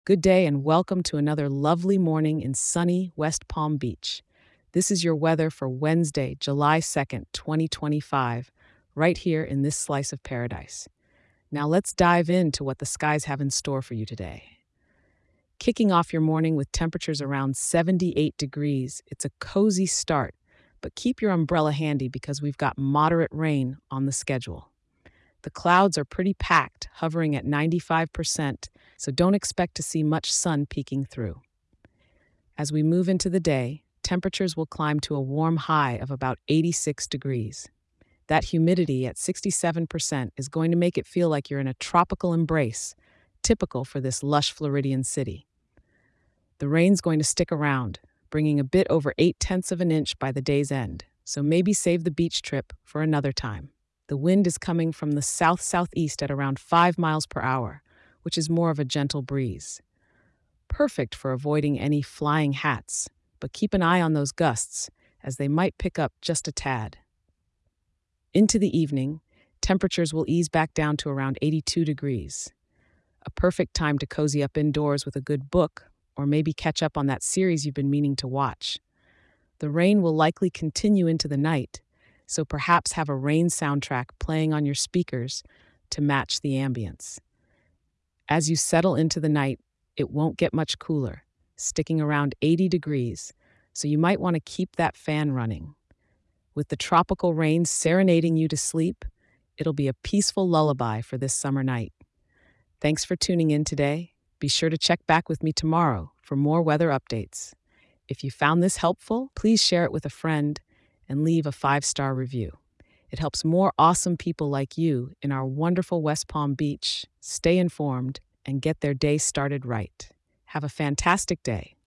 Good day and welcome to another lovely morning in sunny West Palm Beach. This is your weather for Wednesday, July 2nd, 2025, right here in this slice of paradise. Now let's dive into what the skies have in store for you today. Kicking off your morning with temperatures around 78 degrees, it's a cozy start, but keep your umbrella handy because we've got moderate rain on the schedule. The clouds are pretty packed, hovering at 95%, so don't expect to see much sun peeking through. As we move into the day, temperatures will climb to a warm high of about 86 degrees. That humidity at 67% is going to make it feel like you're in a tropical embrace, typical for this lush Floridian city. The rain's going to stick around, bringing a bit over 8/10 of an inch by the day's end, so maybe save the beach trip for another time. The wind is coming from the south-southeast at around 5 miles per hour, which is more of a gentle breeze. Perfect for avoiding any flying hats, but keep an eye on those gusts, as they might pick up just a tad. Into the evening, temperatures will ease back down to around 82 degrees. A perfect time to cozy up indoors with a good book, or maybe catch up on that series you've been meaning to watch. The rain will likely continue into the night, so perhaps have a rain soundtrack playing on your speakers to match the ambience. As you settle into the night, it won't get much cooler, sticking around 80 degrees, so you might want to keep that fan running. With the tropical rain serenading you to sleep, it'll be a peaceful lullaby for this summer night. Thanks for tuning in today. Be sure to check back with me tomorrow for more weather updates. If you found this helpful, please share it with a friend and leave a 5-star review. It helps more awesome people like you in our wonderful West Palm Beach stay informed and get their day started right. Have a fantastic day.